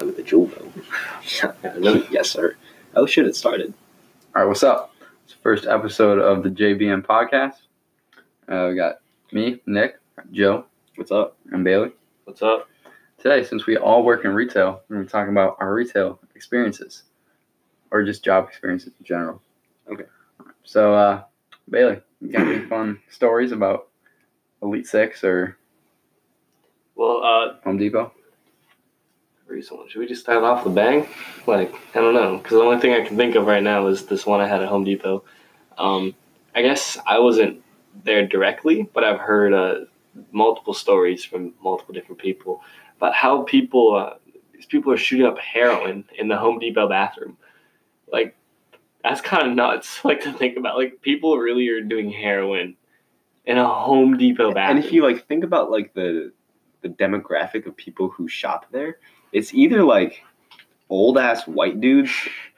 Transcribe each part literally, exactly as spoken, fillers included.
started with the jewel though. Yes, sir. Oh shit, it started. All right, what's up? It's the first episode of the J B M podcast. Uh, we got me, Nick, Joe. What's up? And Bailey. What's up? Today, since we all work in retail, we're going to be talking about our retail experiences, or just job experiences in general. Okay. So, uh, Bailey, you got any fun stories about Elite Six or Well, uh, Home Depot? recently, should we just start off with a bang? Like, I don't know, because the only thing I can think of right now is this one I had at Home Depot. Um, I guess I wasn't there directly, but I've heard uh, multiple stories from multiple different people about how people, uh, these people are shooting up heroin in the Home Depot bathroom. Like, that's kind of nuts, like, to think about. Like, people really are doing heroin in a Home Depot bathroom. And if you like think about like the the demographic of people who shop there, it's either like old ass white dudes,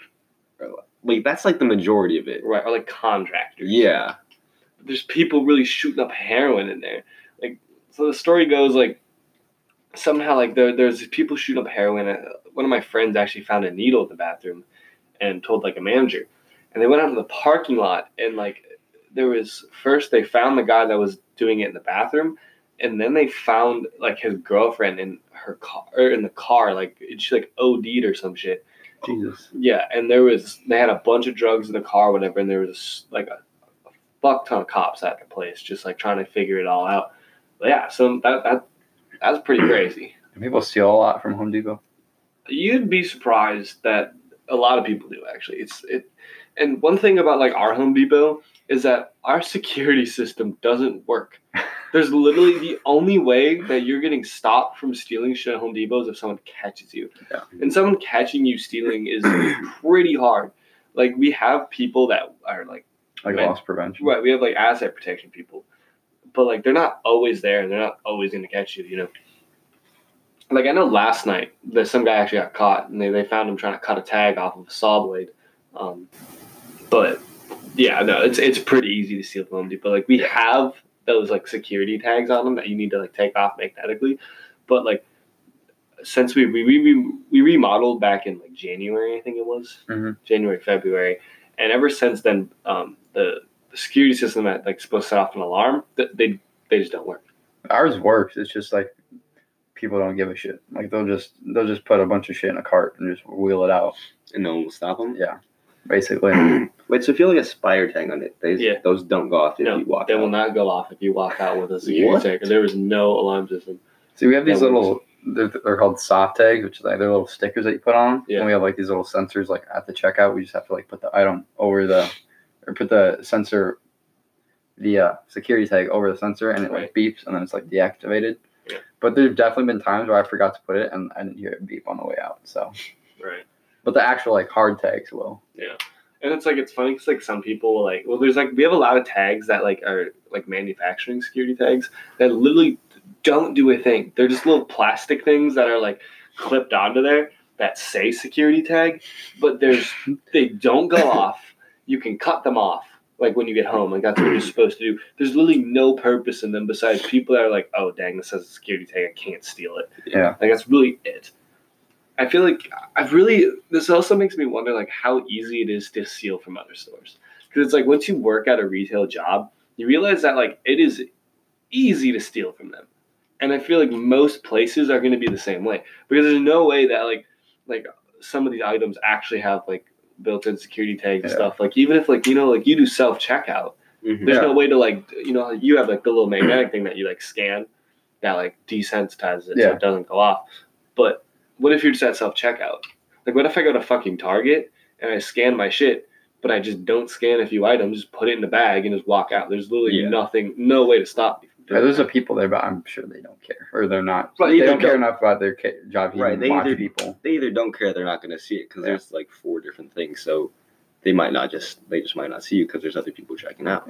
or, like that's like the majority of it. Right, or like contractors. Yeah. There's people really shooting up heroin in there. Like, so the story goes like somehow like there there's people shooting up heroin. One of my friends actually found a needle in the bathroom and told like a manager, and they went out to the parking lot and like there was first they found the guy that was doing it in the bathroom, and then they found like his girlfriend in her car or in the car, like she like O D'd or some shit. Jesus. Yeah, and there was they had a bunch of drugs in the car, or whatever, and there was like a, a fuck ton of cops at the place, just like trying to figure it all out. But yeah, so that that that's pretty crazy. Do people steal a lot from Home Depot? You'd be surprised that a lot of people do actually. It's it, and one thing about like our Home Depot is that our security system doesn't work. There's literally the only way that you're getting stopped from stealing shit at Home Depot is if someone catches you. Yeah. And someone catching you stealing is pretty hard. Like, we have people that are like... Like man, loss prevention? Right, we have like asset protection people. But like, they're not always there and they're not always going to catch you, you know? Like, I know last night that some guy actually got caught and they, they found him trying to cut a tag off of a saw blade. Um, but... Yeah, no, it's it's pretty easy to steal from Home Depot. Like, we have those, like, security tags on them that you need to, like, take off magnetically. But, like, since we we we, we remodeled back in, like, January, I think it was. Mm-hmm. January, February. And ever since then, um, the, the security system that, like, supposed to set off an alarm, they, they just don't work. Ours works. It's just, like, people don't give a shit. Like, they'll just they'll just put a bunch of shit in a cart and just wheel it out. And no one will stop them? Yeah, basically. Wait, so if you have like a spire tag on it, they, Yeah. those don't go off if No, you walk they out? will not go off if you walk out with a security What? tag. There is no alarm system. See, we have these That little, they're, they're called soft tags, which is like they're little stickers that you put on. Yeah. And we have like these little sensors like at the checkout. We just have to like put the item over the, or put the sensor, the uh, security tag over the sensor, and it like beeps, and then it's like deactivated. Yeah. But there's definitely been times where I forgot to put it, and I didn't hear it beep on the way out. So, Right. but the actual like hard tags will. Yeah. And it's like, it's funny because like some people will like, well, there's like, we have a lot of tags that like are like manufacturing security tags that literally don't do a thing. They're just little plastic things that are like clipped onto there that say security tag, but there's, they don't go off. You can cut them off like when you get home. Like that's what you're supposed to do. There's literally no purpose in them besides people that are like, oh dang, this has a security tag. I can't steal it. Yeah. Like that's really it. I feel like I've really, this also makes me wonder like how easy it is to steal from other stores. Because it's like once you work at a retail job, you realize that like it is easy to steal from them. And I feel like most places are going to be the same way. Because there's no way that like, like some of these items actually have like built-in security tags and Yeah. stuff. Like even if like, you know, like you do self-checkout, Mm-hmm. there's Yeah. no way to like, you know, you have like the little magnetic thing that you like scan that like desensitizes it so Yeah. it doesn't go off. But what if you're just at self-checkout? Like, what if I go to fucking Target and I scan my shit, but I just don't scan a few items, just put it in the bag and just walk out? There's literally Yeah. nothing, no way to stop me from Yeah, doing there's a that. people there, but I'm sure they don't care, or they're not. Right, They either don't care don't- enough about their ca- job to Right, even they watch either- people. They either don't care, they're not going to see it because Yeah. there's like four different things. So they might not just, they just might not see you because there's other people checking out. Yeah.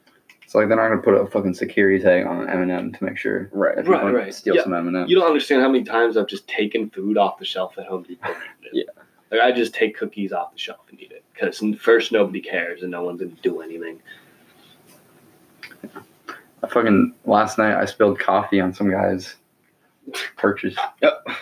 So like they're not gonna put a fucking security tag on an M and M to make sure Right. that people Right, don't right. steal Yeah. some M and M's. You don't understand how many times I've just taken food off the shelf at Home Depot. Yeah. Like, I just take cookies off the shelf and eat it. Because first, nobody cares and no one's going to do anything. I fucking last night I spilled coffee on some guy's purchase. Yep.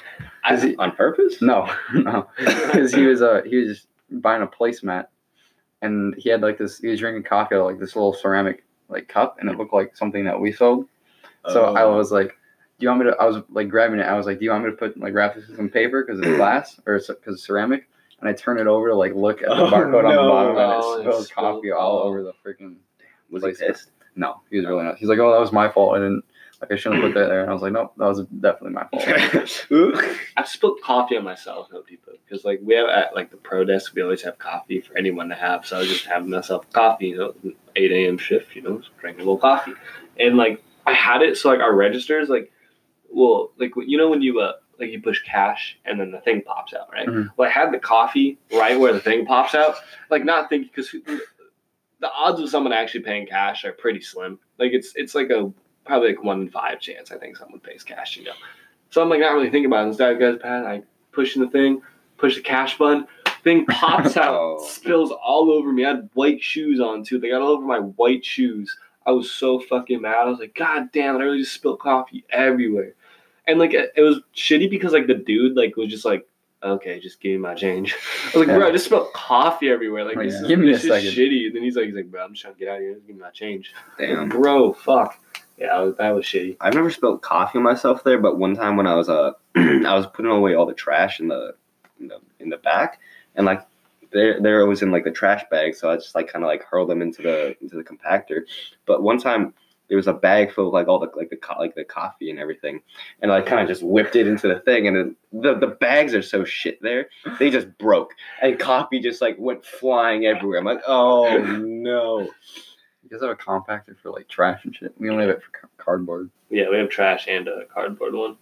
I, he- On purpose? No, no, because he was uh he was just buying a placemat, and he had like this. He was drinking coffee out of like this little ceramic like cup, and it looked like something that we sold. So I Oh. was like, "Do you want me to?" I was like grabbing it. I was like, "Do you want me to put like wrap this in some paper because it's glass or because it's ceramic?" And I turned it over to like look at the Oh, barcode on the no. bottom, and Oh, it it spilled spilled. coffee all Oh. over the freaking. Was he Place- pissed? No, he was really not. He's like, "Oh, that was my fault. I didn't like I shouldn't have put that there." And I was like, "Nope, that was definitely my fault." Ooh. I've spilled coffee on myself, no people, because like we have at like the pro desk, we always have coffee for anyone to have. So I was just having myself coffee, you know, eight a.m. shift, you know, just drinking a little coffee, and like I had it so like our registers, like, well, like you know when you uh like you push cash and then the thing pops out, right? Mhm. Well, I had the coffee right where the thing pops out, like not thinking because the odds of someone actually paying cash are pretty slim. Like it's it's like a probably like one in five chance I think someone pays cash, you know. So I'm like not really thinking about it. Instead, guys, Pat, I pushing the thing, push the cash button, thing pops out, Oh. spills all over me. I had white shoes on too. They got all over my white shoes. I was so fucking mad. I was like, God damn, I really just spilled coffee everywhere. And like it, it was shitty because like the dude like was just like, okay, just give me my change. I was like, Yeah. bro, I just spilled coffee everywhere. Like Oh, this yeah. is, Give me this a is second. shitty. And then he's like, he's like, bro, I'm just trying to get out of here. Just give me my change. Damn. Bro, fuck. Yeah, that was, that was shitty. I've never spilled coffee on myself there, but one time when I was uh I was putting away all the trash in the in the, in the back, and like there there it was in like the trash bag, so I just like kind of like hurled them into the into the compactor. But one time there was a bag full of like all the like the co- like the coffee and everything, and I kind of just whipped it into the thing, and then the the bags are so shit there, they just broke, and coffee just like went flying everywhere. I'm like, oh no. You guys have a compactor for like trash and shit. We only have it for ca- cardboard. Yeah, we have trash and a cardboard one.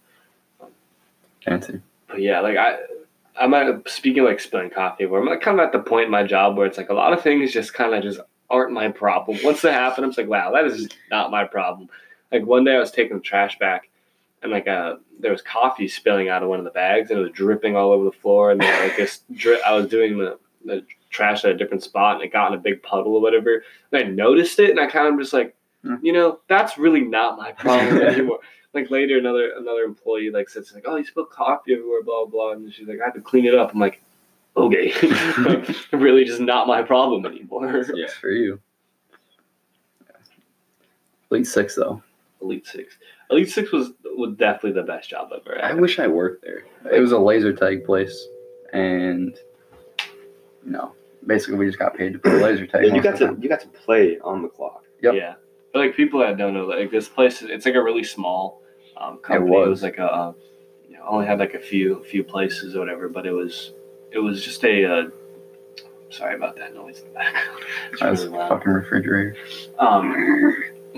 Fancy. But yeah, like I, I'm at, speaking of like spilling coffee, where I'm like kind of at the point in my job where it's like a lot of things just kind of just aren't my problem. Once they happen, I'm just like, wow, that is just not my problem. Like one day I was taking the trash back, and like uh, there was coffee spilling out of one of the bags, and it was dripping all over the floor. And then like this, drip, I was doing the, the trash at a different spot, and it got in a big puddle or whatever. And I noticed it, and I kind of just like, Hmm. you know, that's really not my problem anymore. Like later, another another employee like says like, "Oh, you spilled coffee everywhere," blah blah, and she's like, "I had to clean it up." I'm like, "Okay, like really, just not my problem anymore." Yeah. It's for you. Elite six though. Elite Six, Elite Six was was definitely the best job I've ever had. I wish I worked there. It was a laser tag place, and you know, basically we just got paid to play laser tag. Yeah, you most got of the to time. you got to play on the clock. Yep. Yeah, but like people that don't know, like this place, it's like a really small um, company. It was. was. like a, uh, you know, only had like a few few places or whatever, but it was it was just a. Uh, sorry about that noise in the background. It's That's really loud. fucking refrigerator. Um,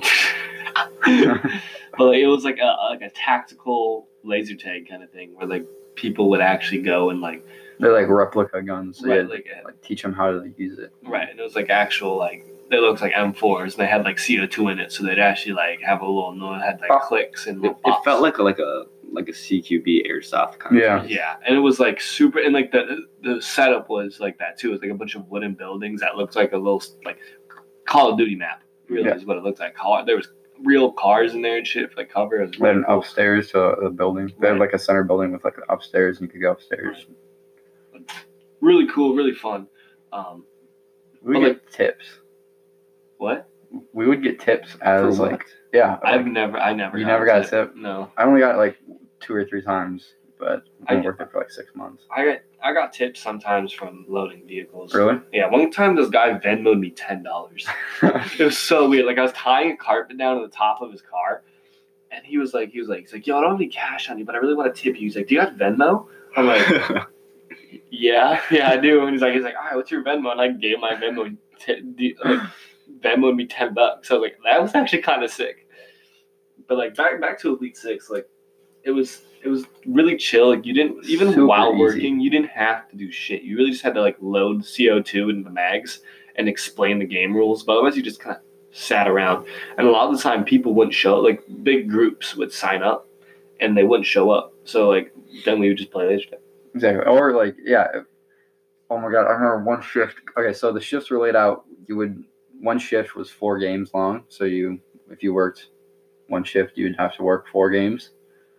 but like, it was like a like a tactical laser tag kind of thing where like people would actually go and like They're like replica guns. So right, you had to, like uh, like teach them how to use it. right, and it was like actual like they looked like M fours and they had like C O two in it, so they'd actually like have a little no, it had like Oh. clicks and It, little it pops. felt like a, like a like a C Q B airsoft kind Yeah. of. Yeah, and it was like super, and like the the setup was like that too. It was like a bunch of wooden buildings that looked like a little like Call of Duty map. Really Yeah. is what it looked like. Car, there was real cars in there and shit for like cover. It was They had really an cool. upstairs to the building. They had Right. like a center building with like an upstairs, and you could go upstairs. Really cool, really fun. Um, We But, would get tips. what? We would get tips as For what? like yeah. I've like, never, I never. You got never a got a tip. tip? No, I only got it like two or three times, but I I- worked there for like six months. I got I got tips sometimes from loading vehicles. Really? Yeah, one time this guy Venmoed me ten dollars. It was so weird. Like I was tying a carpet down to the top of his car, and he was like, he was like, he's like, yo, I don't have any cash on you, but I really want to tip you. He's like, do you have Venmo? I'm like, yeah, yeah, I do. And he's like, he's like, all right, what's your Venmo? And I gave my Venmo, t- d- like, Venmoed me ten bucks. I was like, that was actually kind of sick. But like back back to Elite Six, like it was it was really chill. Like you didn't even Super while easy. working, you didn't have to do shit. You really just had to like load C O two into the mags and explain the game rules. But otherwise, you just kind of sat around. And a lot of the time, people wouldn't show. Like big groups would sign up, and they wouldn't show up. So like then we would just play laser tag. Exactly. Or like, yeah. if- Oh my god, I remember one shift. Okay, so the shifts were laid out. You would one shift was four games long. So you, if you worked one shift, you'd have to work four games,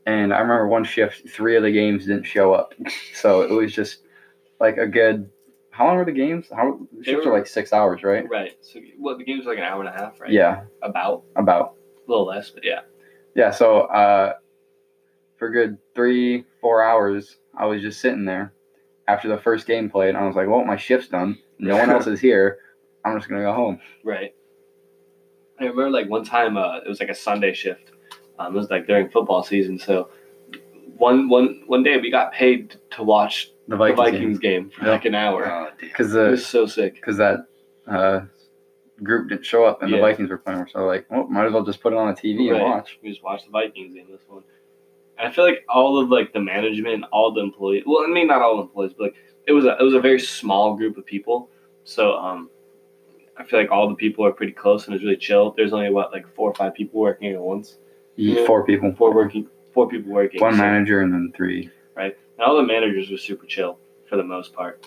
And I remember one shift, three of the games didn't show up. So it was just like a good. How long were the games? How the shifts were- were like six hours, right? Right. So what the game's like an hour and a half, right? Yeah, About about. a little less, but yeah. Yeah, so uh, for a good three, four hours, I was just sitting there after the first game played. And I was like, well, my shift's done. No one else is here. I'm just going to go home. Right. I remember like one time uh, it was like a Sunday shift. Um, it was like during football season. So one one one day we got paid to watch The the Vikings, Vikings game for Yeah. like an hour. Oh, damn. Because It was so sick. because that uh, group didn't show up and Yeah. the Vikings were playing. So like, well, might as well just put it on the T V Right. and watch. We just watched the Vikings game this one. And I feel like all of like the management, all the employees. Well, I mean not all the employees, but like it was a it was a very small group of people. So um, I feel like all the people are pretty close and it's really chill. There's only what like four or five people working at once. Yeah. Four people, Four working, four people working. one so- manager and then three. right? And all the managers were super chill for the most part.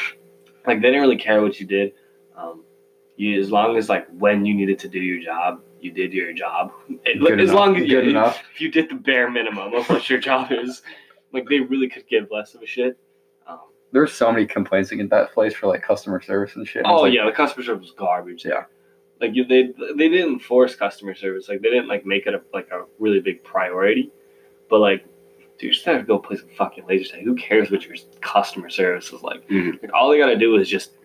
Like they didn't really care what you did. Um, you as long as like when you needed to do your job, you did your job. It- Good as enough. long as you, Good enough. if you did the bare minimum of what your job is, like they really could give less of a shit. Um, There were so many complaints against that place for like customer service and shit. I was oh like, yeah, the customer service was garbage. Yeah. Like you, they they didn't force customer service. Like they didn't like make it a, like a really big priority. But like, dude, you just have to go play some fucking laser tag. Who cares what your customer service is like? Mhm. Like all they gotta do is just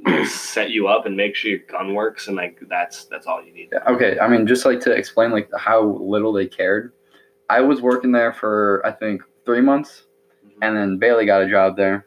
set you up and make sure your gun works, and like that's that's all you need. Yeah, okay, I mean, just like to explain like how little they cared. I was working there for I think three months, and then Bailey got a job there,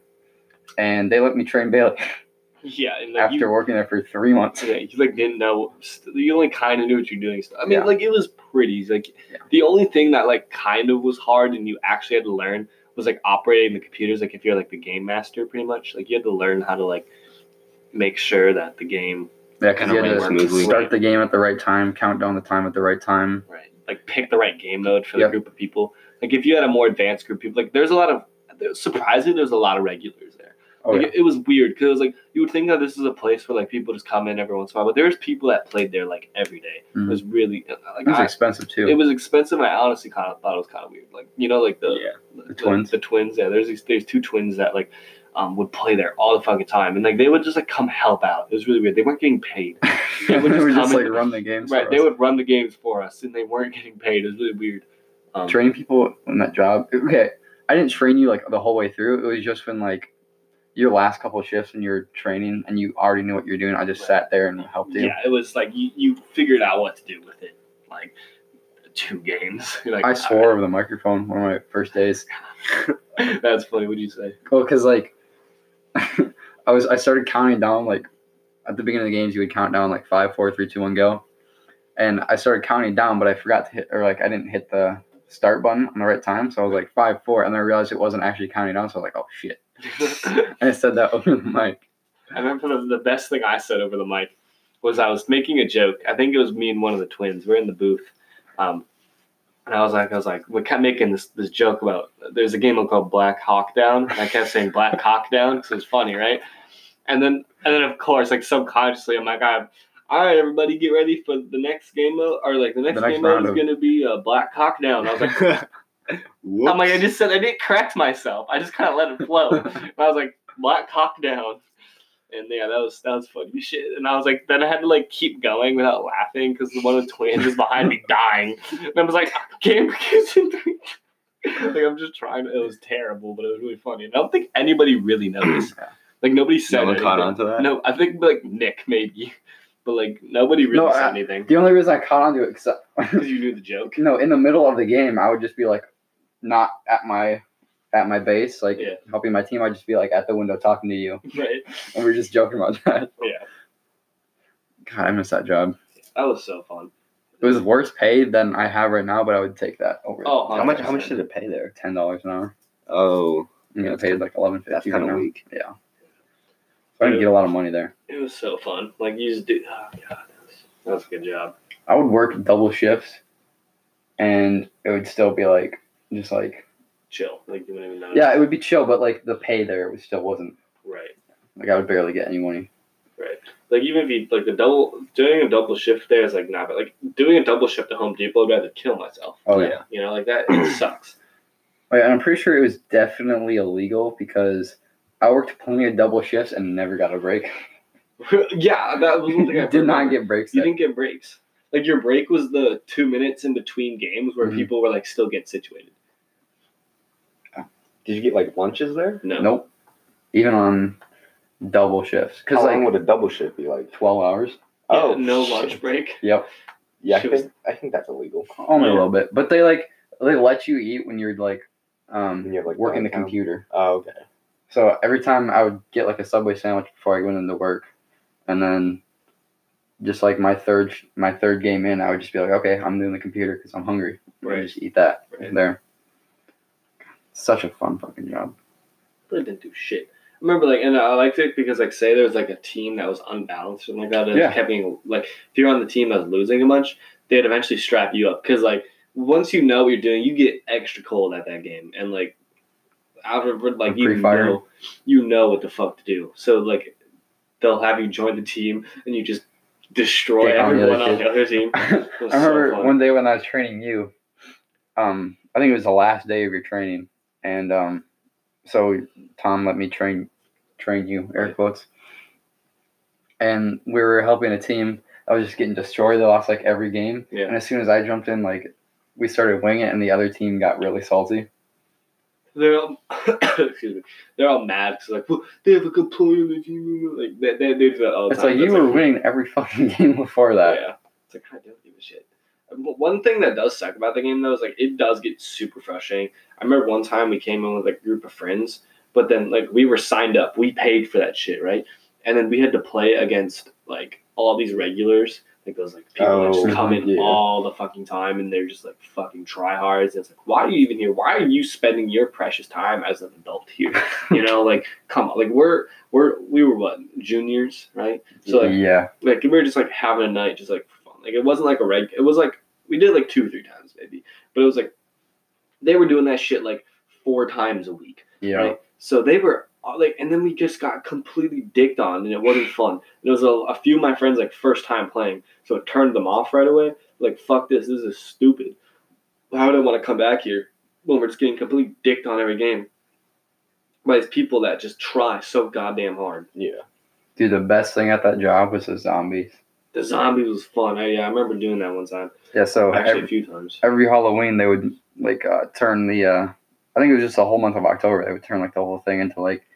and they let me train Bailey Yeah, and like after you, working there for three months. yeah, you like didn't know. You only kind of knew what you're doing. I mean, Yeah. like it was pretty. Like Yeah. the only thing that like kind of was hard, and you actually had to learn was like operating the computers. Like if you're like the game master, pretty much, like you had to learn how to like make sure that the game Yeah, because Kinda you had ran to smoothly. start the game at the right time, count down the time at the right time. right, like pick the right game mode for the Yep. group of people. Like if you had a more advanced group of people, like there's a lot of there's, surprisingly there's a lot of regulars there. Oh Like, yeah, it, it was weird because it was like you would think that this is a place where like people just come in every once in a while, but there's people that played there like every day. Mhm. It was really like it was I- expensive too. it was expensive. And I honestly kind of thought it was kind of weird. Like you know, like the Yeah. the, twins. The twins, yeah. There's these there's two twins that like um would play there all the fucking time, and like they would just like come help out. It was really weird. They weren't getting paid. they would would just just, come like in- run the games. Right? for They us. would run the games for us, and they weren't getting paid. It was really weird. Um, Training people in that job. Okay, I didn't train you like the whole way through. It was just when like your last couple of shifts and you're training and you already knew what you're doing. I just Right. sat there and helped you. Yeah, it was like you, you figured out what to do with it. Like two games. You're like, I swore over the microphone one of my first days. "Alright." That's funny. What'd you say? Well, because like I was, I started counting down like at the beginning of the games, you would count down like five, four, three, two, one, go, and I started counting down, but I forgot to hit or like I didn't hit the start button on the right time, so I was like five, four, and then I realized it wasn't actually counting down, so I was like, oh shit, and I said that over the mic. I remember the, the best thing I said over the mic was I was making a joke. I think it was me and one of the twins. We're in the booth, um, and I was like, I was like, we kept making this this joke about there's a game called Black Hawk Down, and I kept saying Black Hawk Down because it was funny, right? And then and then of course, like subconsciously, I'm like, all right, everybody, get ready for the next game mode, or like the next, The next game mode round is of- gonna be uh, Black Hawk Down. I was like, I'm like, I just said I didn't correct myself. I just kind of let it flow. And I was like, Black Hawk Down. And yeah, that was that was funny shit. And I was like, then I had to like keep going without laughing because one of the twins was behind me dying. And I was like, game begins in three. Like I'm just trying. To, it was terrible, but it was really funny. And I don't think anybody really noticed. Like nobody said No one caught anything. on to that? No, I think like Nick maybe, but like nobody really No, said I- anything The only reason I caught on to it, cause I- because you knew the joke. no, in the middle of the game, I would just be like, not at my at my base, like Yeah. helping my team. I'd just be like at the window talking to you, Right? and we were just joking about that. Yeah, God, I miss that job. that was so fun. It was worse paid than I have right now, but I would take that over. Oh, How much? How much did it pay there? Ten dollars an hour. Oh, I'm Yeah, getting that's paid like eleven that's fifty kind right of now. weak. Yeah, so I didn't get a lot of money there. It was so fun. Like you just do. Oh god, that was, that was a good job. I would work double shifts, and it would still be like just like Chill. Like you wouldn't even notice. yeah, it would be chill, but like the pay there was still wasn't Right. like I would barely get any money. Like even if you like the double doing a double shift there is like not, but like doing a double shift at Home Depot, I'd rather kill myself. Oh yeah. You know, like that it sucks. Wait, and I'm pretty sure it was definitely illegal because I worked plenty of double shifts and never got a break. Yeah, that was one thing I did not remember. get breaks. You there. didn't get breaks. Like your break was the two minutes in between games where Mhm. people were like still getting situated. Did you get like lunches there? No. Nope. Even on double shifts, How because long like would a double shift be like? twelve hours. Yeah, Oh, no shit. lunch break. Yep. Yeah, I Shit was- think I think that's illegal. Only a Yeah. little bit, but they like they let you eat when you're like um When you have, like, working the downtime. computer. Oh, okay. So every time I would get like a Subway sandwich before I went into work, and then just like my third my third game in, I would just be like, okay, I'm doing the computer because I'm hungry. Right. And just eat that Right. there. Such a fun fucking job. Really didn't do shit. I remember like, and I liked it because like, say there was like a team that was unbalanced and like that, and Yeah. kept being like, if you're on the team that was losing a bunch, they'd eventually strap you up because like once you know what you're doing, you get extra cold at that game, and like afterward, like The you pre-fire. know, you know what the fuck to do. So like, they'll have you join the team, and you just destroy Take on the everyone other on the other team. I It was so remember fun. one day when I was training you, um, I think it was the last day of your training, and um, so Tom let me train train you, air Right. quotes, and we were helping a team. I was just getting destroyed. They lost like every game, Yeah. and as soon as I jumped in, like we started winging it, and the other team got really salty. They're all, excuse me. They're all mad because like, well, they have a good player in the team. Like they they, they do that all the It's time. like you That's were winning every fucking game before that. Yeah, it's like I don't give a shit. But one thing that does suck about the game though is like it does get super frustrating. I remember one time we came in with like a group of friends, but then like we were signed up, we paid for that shit, right? And then we had to play against like all these regulars, like those like people that just Oh, come in yeah. all the fucking time and they're just like fucking tryhards. And it's like, why are you even here? Why are you spending your precious time as an adult here? You know, like come on, like we're we're we were what juniors, right? So like yeah, like we were just like having a night, just like for fun. Like it wasn't like a reg. It was like we did like two or three times maybe, but it was like they were doing that shit like four times a week, yeah. right? So they were all, like, and then we just got completely dicked on, and it wasn't fun. And it was a, a few of my friends like first time playing, so it turned them off right away. Like fuck this, this is stupid. Why would I want to come back here when we're just getting completely dicked on every game by these people that just try so goddamn hard? Yeah. Dude, the best thing at that job was the zombies. The zombies was fun. I, yeah, I remember doing that one time. Yeah, so Actually, every, a few times. every Halloween they would like uh, turn the uh, I think it was just the whole month of October they would turn like the whole thing into like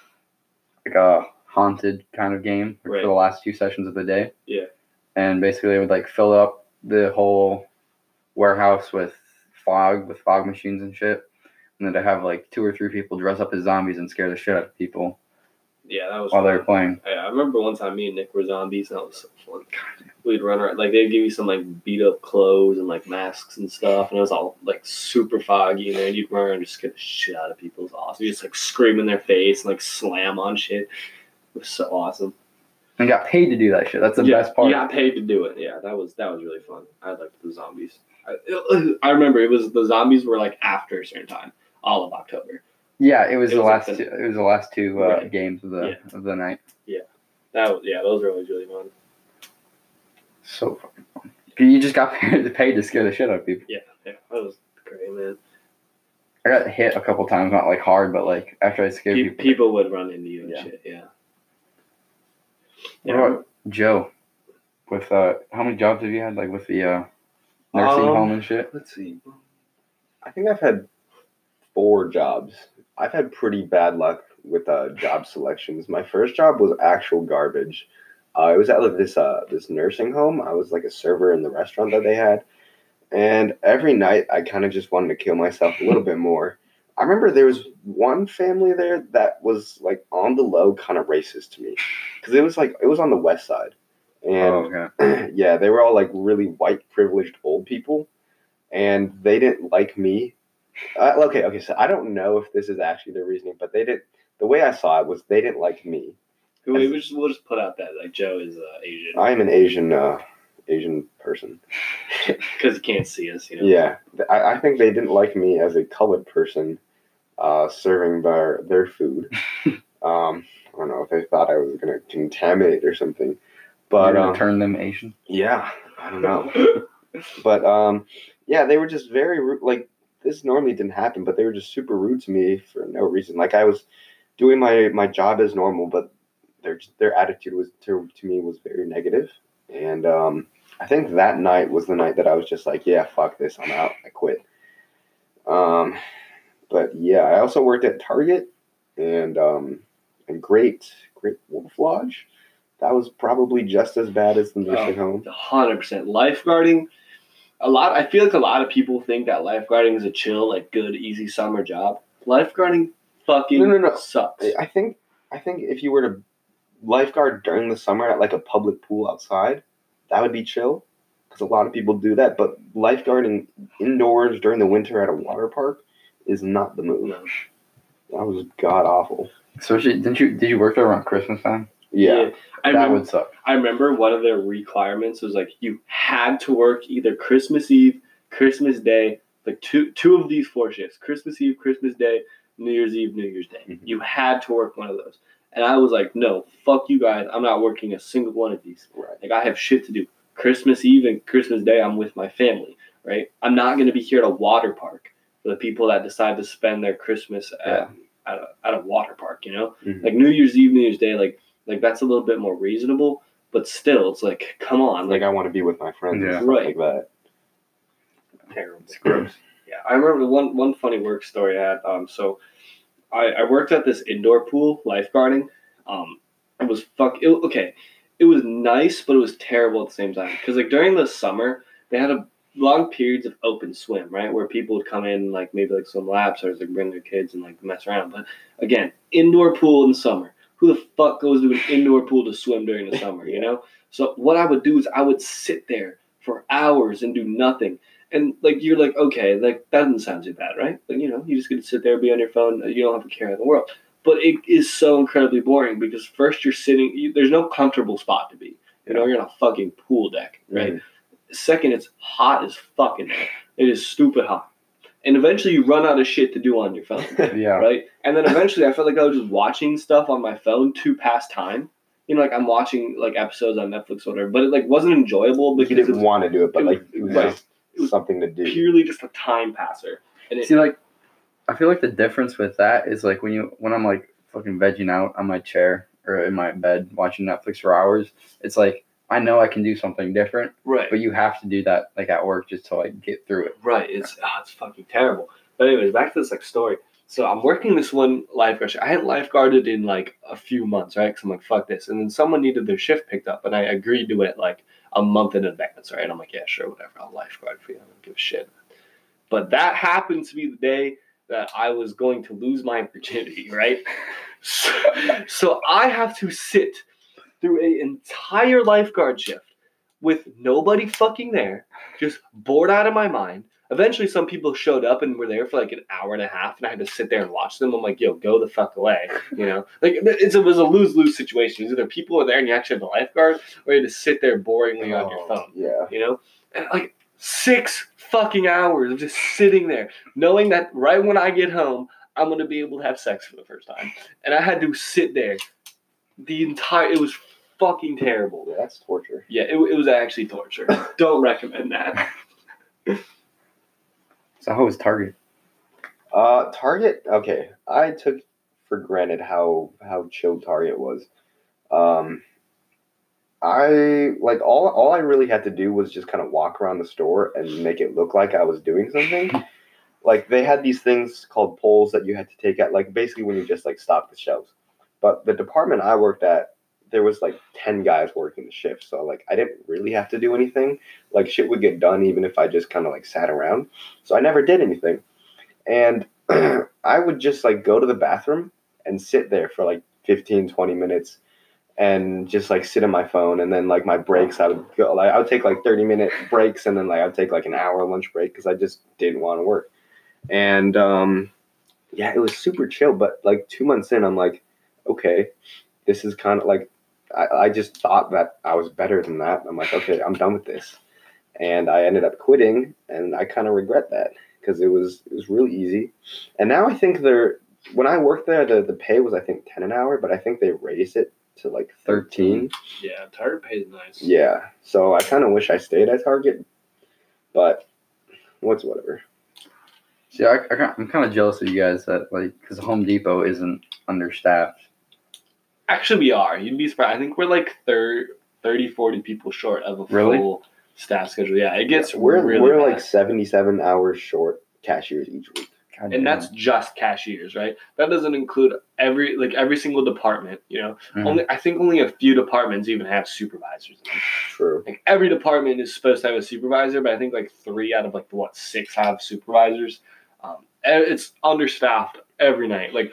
like a haunted kind of game Right. for the last two sessions of the day. Yeah. And basically they would like fill up the whole warehouse with fog with fog machines and shit. And then they have like two or three people dress up as zombies and scare the shit out of people Yeah, that was while fun. they were playing. I, I remember one time me and Nick were zombies, and that was so fun. We'd run around, like, they'd give you some, like, beat-up clothes and, like, masks and stuff, and it was all, like, super foggy in there, and you'd run around and just scare the shit out of people. It was awesome. You just, like, scream in their face and, like, slam on shit. It was so awesome. And got paid to do that shit. That's the yeah, best part. You got paid to do it. Yeah, that was that was really fun. I liked the zombies. I, I remember it was the zombies were, like, after a certain time, all of October. Yeah, it was It the was like last the- two, it was the last two uh, Right. games of the Yeah. of the night. That was, yeah, those were always really fun. So fucking fun. You just got paid, paid to scare the shit out of people. Yeah, yeah, that was great, man. I got hit a couple times, not like hard, but like after I scared Pe- people. people would run into you and Yeah. shit, yeah. What about Joe? With uh, how many jobs have you had? Like with the uh, nursing Um, home and shit. Let's see. I think I've had four jobs. I've had pretty bad luck with uh, job selections. My first job was actual garbage. Uh, it was at like this uh, this nursing home. I was like a server in the restaurant that they had, and every night I kind of just wanted to kill myself a little bit more. I remember there was one family there that was like on the low, kind of racist to me, because it was like it was on the west side, and Oh, okay. yeah, they were all like really white privileged old people, and they didn't like me. Uh, okay, okay, so I don't know if this is actually their reasoning, but they didn't. The way I saw it was they didn't like me. We we just, we'll just put out that like Joe is uh, Asian I am an Asian uh, Asian person. because he can't see us, you know. Yeah, I, I think they didn't like me as a colored person uh, serving their their food. um, I don't know if they thought I was gonna contaminate or something. But You're gonna um, turn them Asian. yeah, I don't know. But um, yeah, they were just very rude. Like this normally didn't happen, but they were just super rude to me for no reason. Like I was doing my my job as normal, but their their attitude was to to me was very negative. And um, I think that night was the night that I was just like, yeah, fuck this, I'm out, I quit. Um, but yeah, I also worked at Target and um, and Great Great Wolf Lodge. That was probably just as bad as the nursing home. one hundred percent. Lifeguarding, a lot. I feel like a lot of people think that lifeguarding is a chill, like good, easy summer job. Lifeguarding fucking No, no, no. sucks. I think I think if you were to lifeguard during the summer at like a public pool outside, that would be chill because a lot of people do that. But lifeguarding indoors during the winter at a water park is not the move. No. That was god awful. Especially, didn't you? Did you work there around Christmas time? Yeah. I that remember, would suck. I remember one of their requirements was like you had to work either Christmas Eve, Christmas Day, like two two of these four shifts: Christmas Eve, Christmas Day, New Year's Eve, New Year's Day. Mm-hmm. You had to work one of those. And I was like, no, fuck you guys. I'm not working a single one of these. Right. Like, I have shit to do. Christmas Eve and Christmas Day, I'm with my family, right? I'm not going to be here at a water park for the people that decide to spend their Christmas at, Yeah. at, a, at a water park, you know? Mm-hmm. Like, New Year's Eve, New Year's Day, like, like that's a little bit more reasonable. But still, it's like, come on. Like I want to be with my friends Yeah. and stuff Right. like that. Terrible. It's gross. Yeah, I remember one one funny work story I had. Um, so I, I worked at this indoor pool lifeguarding. Um, it was fuck. It, okay, it was nice, but it was terrible at the same time. Because like during the summer, they had a long periods of open swim, right, where people would come in like maybe like swim laps or like bring their kids and like mess around. But again, indoor pool in the summer. Who the fuck goes to an indoor pool to swim during the summer? You know. So what I would do is I would sit there for hours and do nothing. And like you're like, okay, like that doesn't sound too bad, right? Like, you know, you just get to sit there, be on your phone, you don't have to care in the world. But it is so incredibly boring because first you're sitting, you, there's no comfortable spot to be. You know, you're on a fucking pool deck, right? Mm-hmm. Second, it's hot as fucking there. It is stupid hot. And eventually you run out of shit to do on your phone, Yeah. right? And then eventually I felt like I was just watching stuff on my phone to pass time. You know, like I'm watching like episodes on Netflix or whatever, but it like wasn't enjoyable because You didn't it was, want to do it, but it was- like it was right. just It was something to do. purely just a time passer. And it, See, like, I feel like the difference with that is like when you when I'm like fucking vegging out on my chair or in my bed watching Netflix for hours, it's like I know I can do something different, right, but you have to do that like at work just to like get through it. right. It's oh, it's fucking terrible. But anyways, back to this like story. So I'm working this one lifeguard shift. I had lifeguarded in like a few months, right? Because I'm like, fuck this. And then someone needed their shift picked up, and I agreed to it like a month in advance, right? I'm like, yeah, sure, whatever. I'll lifeguard for you. I don't give a shit. But that happened to be the day that I was going to lose my virginity, right? So, so I have to sit through an entire lifeguard shift with nobody fucking there, just bored out of my mind. Eventually, some people showed up and were there for like an hour and a half, and I had to sit there and watch them. I'm like, yo, go the fuck away. You know? Like, it's, it was a lose-lose situation. It's either people are there and you actually have a lifeguard, or you have to sit there boringly on your phone. Yeah. You know? And like, six fucking hours of just sitting there, knowing that right when I get home, I'm going to be able to have sex for the first time. And I had to sit there the entire, it was fucking terrible. Yeah, that's torture. Yeah, it, it was actually torture. Don't recommend that. So how was Target? Uh, Target. Okay, I took for granted how how chill Target was. Um, I like all all I really had to do was just kind of walk around the store and make it look like I was doing something. Like they had these things called polls that you had to take out, like basically when you just like stock the shelves. But the department I worked at, there was like ten guys working the shift, so like I didn't really have to do anything. Like shit would get done even if I just kind of like sat around. So I never did anything. And I would just like go to the bathroom and sit there for like fifteen, twenty minutes and just like sit on my phone. And then like my breaks, I would go like I would take like thirty minute breaks, and then like I'd take like an hour lunch break because I just didn't want to work. And um yeah, it was super chill. But like two months in, I'm like, okay, this is kind of like I, I just thought that I was better than that. I'm like, okay, I'm done with this. And I ended up quitting, and I kind of regret that because it was it was really easy. And now I think they're when I worked there, the, the pay was I think ten an hour, but I think they raised it to like thirteen. Yeah, Target pays nice. Yeah, so I kind of wish I stayed at Target, but what's whatever. See, I, I, I'm kind of jealous of you guys that like because Home Depot isn't understaffed. Actually, we are. You'd be surprised. I think we're like thirty, forty people short of a Really? full staff schedule. Yeah, it gets we're really we're bad. like seventy-seven hours short cashiers each week. God And damn. that's just cashiers, right? That doesn't include every like every single department. You know, Mhm. only I think only a few departments even have supervisors in them. True. Like every department is supposed to have a supervisor, but I think like three out of like what six have supervisors. Um, and it's understaffed every night. Like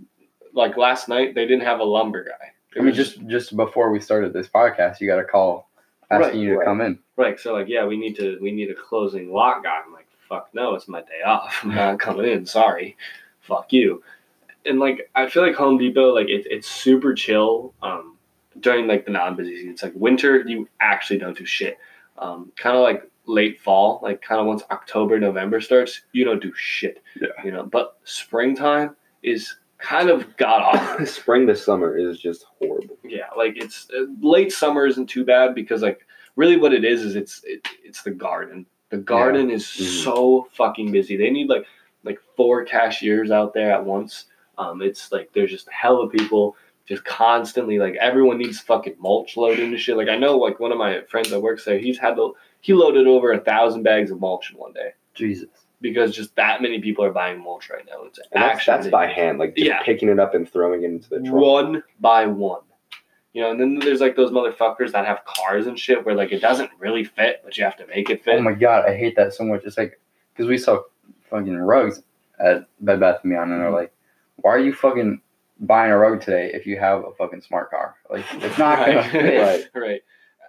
like last night, they didn't have a lumber guy. It I mean, was just just before we started this podcast, you got a call asking Right, you to right. come in. right. So like, yeah, we need to we need a closing lot guy. I'm like, fuck no, it's my day off. I'm not coming in. Sorry, fuck you. And like, I feel like Home Depot, like it, it's super chill. Um, during like the non-busy season, it's like winter, you actually don't do shit. Um, kind of like late fall, like kind of once October, November starts, you don't do shit. Yeah. You know, but springtime is kind of god awful. Spring this summer is just horrible. Yeah, like it's uh, late summer isn't too bad because like really what it is is it's it, it's the garden. The garden is Mhm. so fucking busy. They need like like four cashiers out there at once. Um, it's like there's just a hell of people just constantly like everyone needs fucking mulch loaded into shit. Like I know like one of my friends that works there, he's had to he loaded over a thousand bags of mulch in one day Jesus. because just that many people are buying mulch right now. It's And that's, actually that's by hand, like just Yeah. picking it up and throwing it into the truck. one by one. You know, and then there's like those motherfuckers that have cars and shit where like it doesn't really fit, but you have to make it fit. Oh my god, I hate that so much. It's like because we saw fucking rugs at Bed Bath and Beyond, and they're like, "Why are you fucking buying a rug today if you have a fucking smart car? Like, it's not gonna right. fit." Right. right.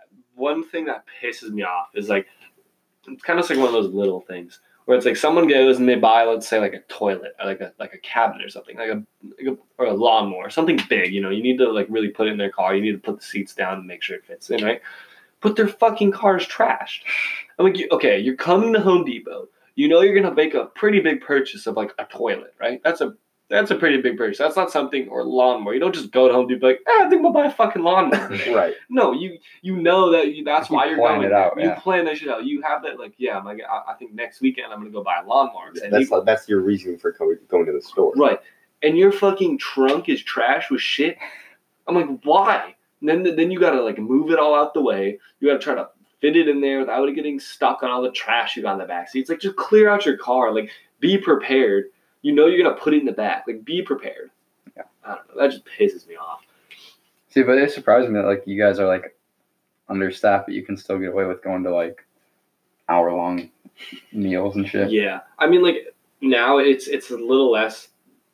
One thing that pisses me off is like it's kind of like one of those little things where it's like someone goes and they buy, let's say, like a toilet, or like a like a cabinet or something, like a, like a or a lawnmower, something big. You know, you need to like really put it in their car. You need to put the seats down and make sure it fits in, right? But their fucking car's trashed. I'm like, you, okay, you're coming to Home Depot. You know you're gonna make a pretty big purchase of like a toilet, right? That's a that's a pretty big purchase. That's not something or lawnmower. You don't just go to Home Depot like, ah, I think we'll buy a fucking lawnmower today. Right. No, you you know that you, that's You why you're plan going. it out, you yeah. plan that shit out. You have that like, yeah, I'm like, I, I think next weekend I'm gonna go buy a lawnmower. 'cause I That's need- that's your reason for co- going to the store. right. And your fucking trunk is trash with shit. I'm like, why? And then then you gotta like move it all out the way. You gotta try to fit it in there without it getting stuck on all the trash you got in the back seat. It's like just clear out your car. Like be prepared. You know you're gonna put it in the back. Like be prepared. Yeah. I don't know. That just pisses me off. See, but it surprised me that like you guys are like understaffed, but you can still get away with going to like hour long meals and shit. Yeah, I mean, like now it's it's a little less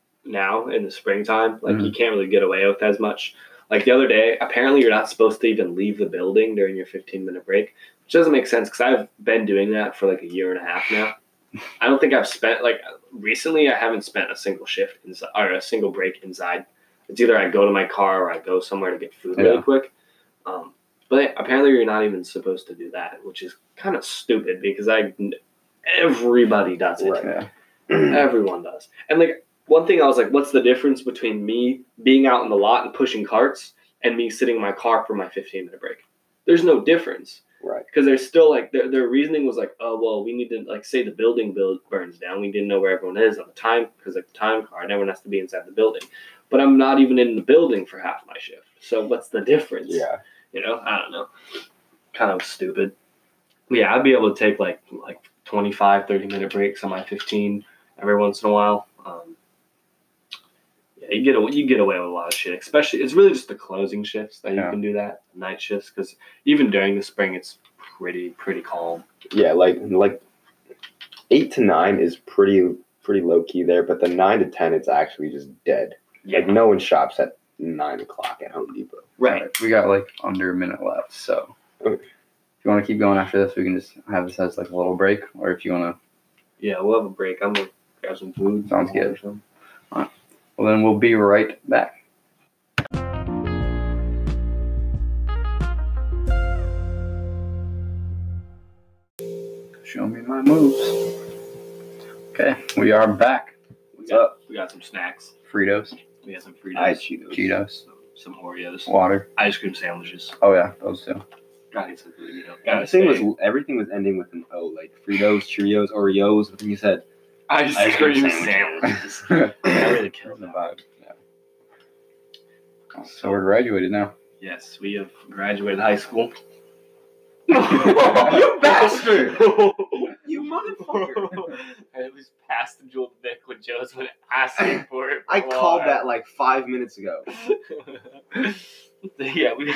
now in the springtime. Like you can't really get away with as much. Like the other day, apparently you're not supposed to even leave the building during your fifteen minute break, which doesn't make sense because I've been doing that for like a year and a half now. I don't think I've spent like recently. I haven't spent a single shift inside or a single break inside. It's either I go to my car or I go somewhere to get food really Yeah. quick. Um, but apparently you're not even supposed to do that, which is kind of stupid because I everybody does it. Right. Yeah. Everyone does. And like one thing I was like, what's the difference between me being out in the lot and pushing carts and me sitting in my car for my fifteen minute break? There's no difference. Right. Because they're still like their their reasoning was like, oh well, we need to like say the building build burns down. We didn't know where everyone is on the time because like the time card, everyone has to be inside the building. But I'm not even in the building for half my shift. So what's the difference? Yeah. You know, I don't know. Kind of stupid. But yeah, I'd be able to take like like twenty-five, thirty minute breaks on my fifteen every once in a while. Um, yeah, you get away, you get away with a lot of shit. Especially, it's really just the closing shifts that you Yeah. can do that, night shifts, because even during the spring, it's pretty pretty calm. Yeah, like like eight to nine is pretty pretty low key there, but the nine to ten, it's actually just dead. Yeah, Like no one shops at nine o'clock at Home Depot. right. Alright, we got like under a minute left, so Okay. if you want to keep going after this, we can just have this as like a little break, or if you want to, Yeah, we'll have a break. I'm gonna grab some food. Sounds or good. something. well then we'll be right back. Show me my moves. Okay, we are back. We got, we We got some snacks. Fritos, We got some Fritos. I had Cheetos. Cheetos, Some, some Oreos. water. Ice cream sandwiches. Oh yeah, those two. Gotta get some food, you know. Gotta Everything was stay. everything was ending with an O, like Fritos, Cheerios, Oreos. But then you said Ice, ice cream cream sandwiches. yeah. That really killed the that. vibe. Yeah. So we're graduated now. Yes, we have graduated high school. You bastard! you motherfucker. I at least passed the jeweled Vic when Joe's been asking for it. for I a called while. that like five minutes ago. Yeah, we.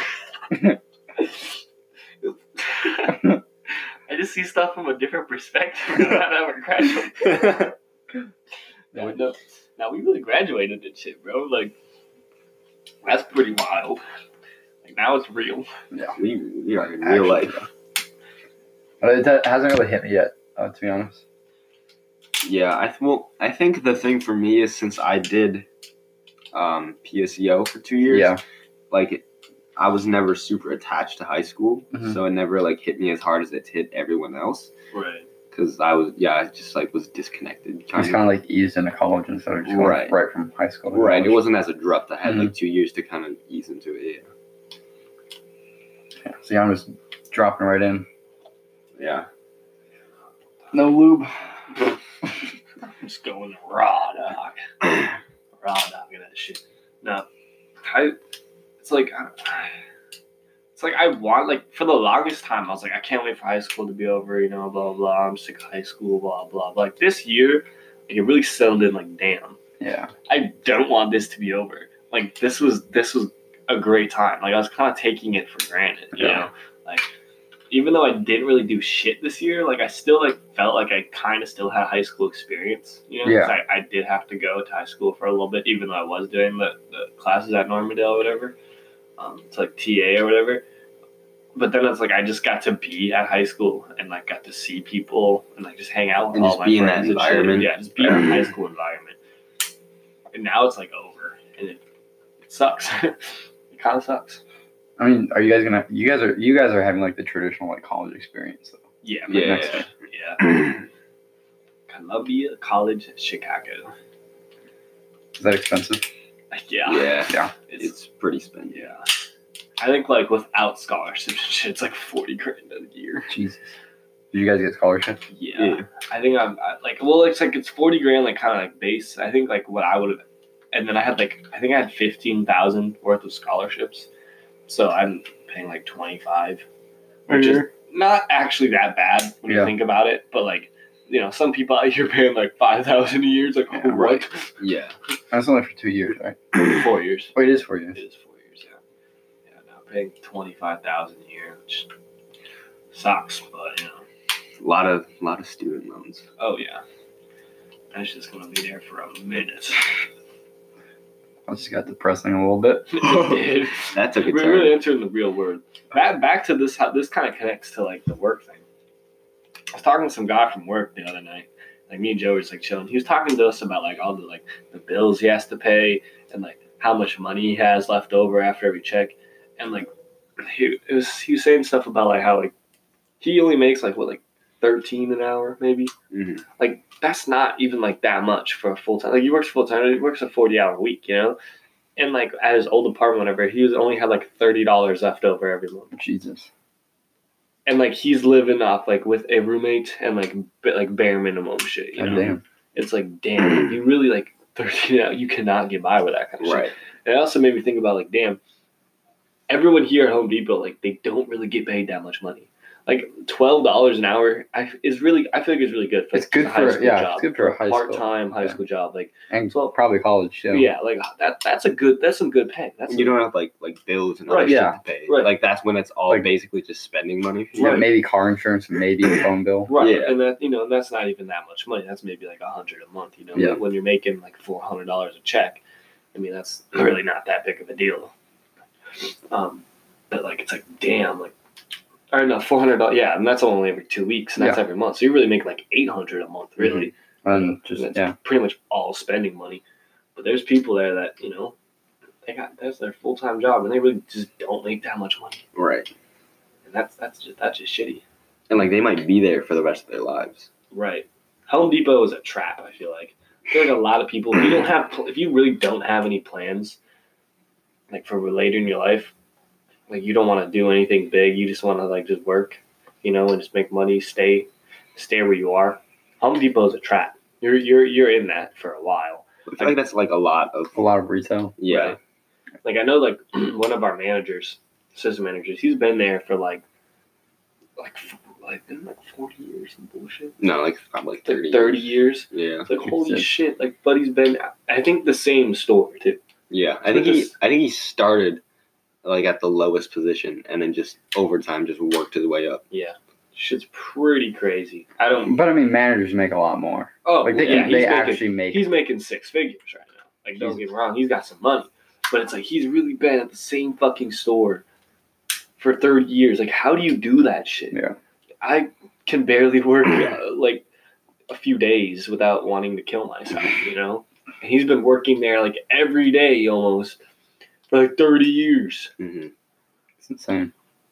I just see stuff from a different perspective now that we're graduating. Yeah, no, now we really graduated and shit, bro. Like, that's pretty wild. Like, now it's real. Yeah. we we are in real Actually, life. But it hasn't really hit me yet, uh, to be honest. Yeah, I th- well, I think the thing for me is since I did um, P S E O for two years, Yeah. like it, I was never super attached to high school, Mhm. so it never like hit me as hard as it hit everyone else. Right. Because I was, yeah, I just like was disconnected. Just kind of like eased into college instead of just going Right. right from high school. to Right, it college. wasn't as abrupt. I had Mhm. like two years to kind of ease into it. Yeah. So yeah, I'm just dropping right in. Yeah, No lube. I'm just going raw dog. Raw dog in that shit. No, I. It's like. I, It's like I want, like, for the longest time, I was like, I can't wait for high school to be over, you know, blah, blah, blah. I'm sick of high school, blah, blah. But, like, this year, like, it really settled in, like, damn. Yeah. I don't want this to be over. Like, this was this was a great time. Like, I was kind of taking it for granted, you Yeah. know? Like, even though I didn't really do shit this year, like, I still, like, felt like I kind of still had high school experience, you know? 'Cause Yeah. I, I did have to go to high school for a little bit, even though I was doing the, the classes at Normandale or whatever. Um, it's like T A or whatever. But then it's like I just got to be at high school and like got to see people and like just hang out with And all just my be in that friends and shit. environment. Yeah, just be in a high school environment. And now it's like over, and it, it sucks. It kind of sucks. I mean, are you guys gonna? You guys are. You guys are having like the traditional like college experience though. Yeah, but Yeah. next year. Yeah. Columbia College, Chicago. Is that expensive? Like, yeah, yeah, Yeah. it's, it's pretty spendy. yeah. I think like without scholarships and shit, it's like forty grand a year. Jesus. Did you guys get scholarship? Yeah. Yeah. I think I'm I, like, well, it's like it's forty grand, like kind of like base. I think like what I would have, and then I had like I think I had fifteen thousand worth of scholarships, so I'm paying like twenty five, which is not actually that bad when you Yeah. think about it. But like, you know, some people out here paying like five thousand a year. It's like, Yeah, oh, what? Yeah, That's only for two years, right? Four years. Oh, it is for It you. is four years. Yeah. Yeah. Now paying twenty five thousand a year, which sucks, but you know. a lot of a lot of student loans. Oh yeah. That's just gonna be there for a minute. I just got depressing a little bit. Dude, That took a we're turn. really entering the real world. Back back to this. How this kind of connects to like the work thing. I was talking to some guy from work the other night. Like me and Joe were just like chilling. He was talking to us about like all the like the bills he has to pay and like how much money he has left over after every check. And like he it was he was saying stuff about like how like he only makes like what like thirteen an hour maybe. Mhm. Like that's not even like that much for a full time. Like he works full time. He works a forty hour week, you know. And like at his old apartment, whatever, he was only had like thirty dollars left over every month. Jesus. And like he's living off like with a roommate and like b- like bare minimum shit. You God know, damn. it's like damn, you really like thirteen. out- You cannot get by with that kind of shit. Right. And it also made me think about like damn, everyone here at Home Depot like they don't really get paid that much money. Like twelve dollars an hour, I is really I feel like it's really good for It's good a high for- school yeah, job, it's good for a high school, part time high yeah. school job. Like And Well, probably college too. yeah, like that that's a good that's some good pay. That's You a- don't have like like bills and other Right, shit yeah. to pay. Right. Like that's when it's all Like- basically just spending money. For you. Yeah, Right. maybe car insurance, maybe a phone bill. Right, Yeah. and that you know that's not even that much money. That's maybe like a hundred a month. You know, Yeah. when you're making like four hundred dollars a check, I mean that's really not that big of a deal. Um, but like it's like damn, like or no four hundred dollars. Yeah, and that's only every two weeks, and that's Yeah. every month. So you really make like eight hundred a month, really. And just And that's yeah, pretty much all spending money. But there's people there that you know they got that's their full time job, and they really just don't make that much money, Right. and that's that's just that's just shitty. And like they might be there for the rest of their lives. Right. Home Depot is a trap, I feel like. feel like a lot of people, if you don't have, pl- if you really don't have any plans, like for later in your life, like you don't want to do anything big. You just want to like just work, you know, and just make money, stay, stay where you are. Home Depot is a trap. You're you're you're in that for a while. I feel like that's like a lot of A lot of retail. yeah. Right. Like I know, like one of our managers, assistant managers, he's been there for like, like, f- like, been like forty years and bullshit. No, like probably like thirty. Like thirty years. Yeah. It's like holy Shit. shit! Like, buddy's been. I think the same store too. Yeah. I So think he just- I think he started like at the lowest position and then just over time just worked his way up. Yeah, shit's pretty crazy. I don't. But I mean, managers make a lot more. Oh, Like they yeah, can, he's they making- actually make. He's making six figures right now. Like, don't get me wrong, he's got some money, but it's like he's really been at the same fucking store for thirty years. Like, how do you do that shit? Yeah. I can barely work uh, like a few days without wanting to kill myself. You know, and he's been working there like every day almost for like thirty years. Mm-hmm. It's insane.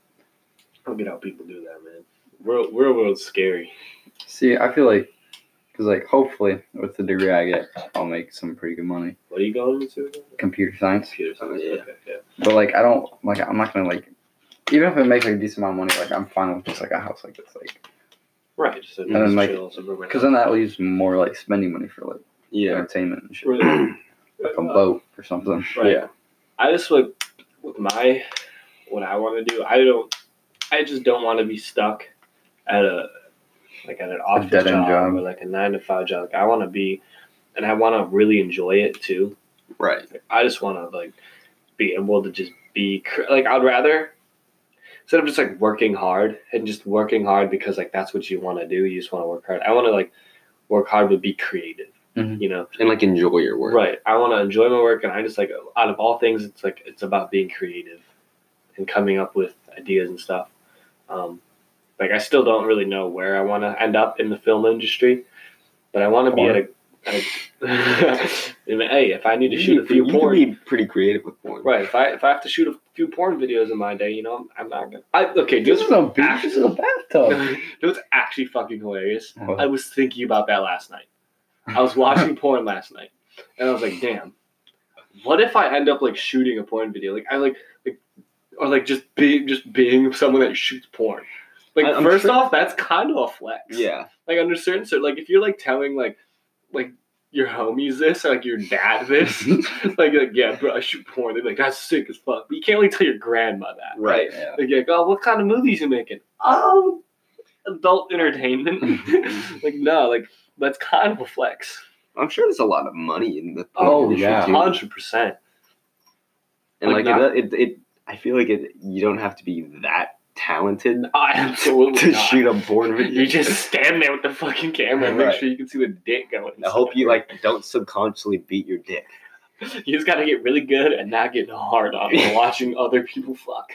I don't get how people do that, man. Real, real world's scary. See, I feel like, because like hopefully with the degree I get, I'll make some pretty good money. What are you going into? again? Computer science. Computer science. Yeah. Okay, yeah. But like I don't like I'm not gonna like even if it makes like a decent amount of money, like I'm fine with just like a house like this, like Right. Just a And then, nice, like, chill suburban because then that leaves more like spending money for like Yeah. entertainment and shit, Really? like a boat or something. Right. Yeah. I just like with my what I want to do. I don't. I just don't want to be stuck at a like at an office dead-end job, job. or like a nine to five job. Like, I want to be, and I want to really enjoy it too. Right. Like, I just want to like be able to just be cr- like I'd rather instead of just like working hard and just working hard because like that's what you want to do. You just want to work hard. I want to like work hard but be creative. Mhm. You know. And like enjoy your work. Right. I want to enjoy my work, and I just like out of all things, it's like it's about being creative and coming up with ideas and stuff. Um, like I still don't really know where I want to end up in the film industry, but I want to be at a. At a hey, if I need to You shoot a can- few you porn, can be pretty creative with porn. right? If I if I have to shoot a few porn videos in my day, you know, I'm not gonna. I okay, This this is a beach. This is a bathtub. it was actually fucking hilarious. What? I was thinking about that last night. I was watching porn last night, and I was like, "Damn, what if I end up like shooting a porn video? Like I like, like or like just being just being someone that shoots porn. Like I- I'm 1st sure- off, that's kind of a flex. Yeah. Like under certain so like if you're like telling like like your homies this or like your dad this, like like yeah, bro, I shoot porn. They're like that's sick as fuck. But you can't really tell your grandma that, Right. Yeah. Like, you're like, oh, what kind of movies you making? Oh, adult entertainment. Like, no, like, that's kind of a flex. I'm sure there's a lot of money in the Oh, industry, yeah. too. one hundred percent. And Like like, not- it, it, it, I feel like it. You don't have to be that talented I absolutely to not. shoot a porn video. You just stand there with the fucking camera and make Right. sure you can see the dick going. I hope you like don't subconsciously beat your dick. You just got to get really good and not get hard on while watching other people fuck.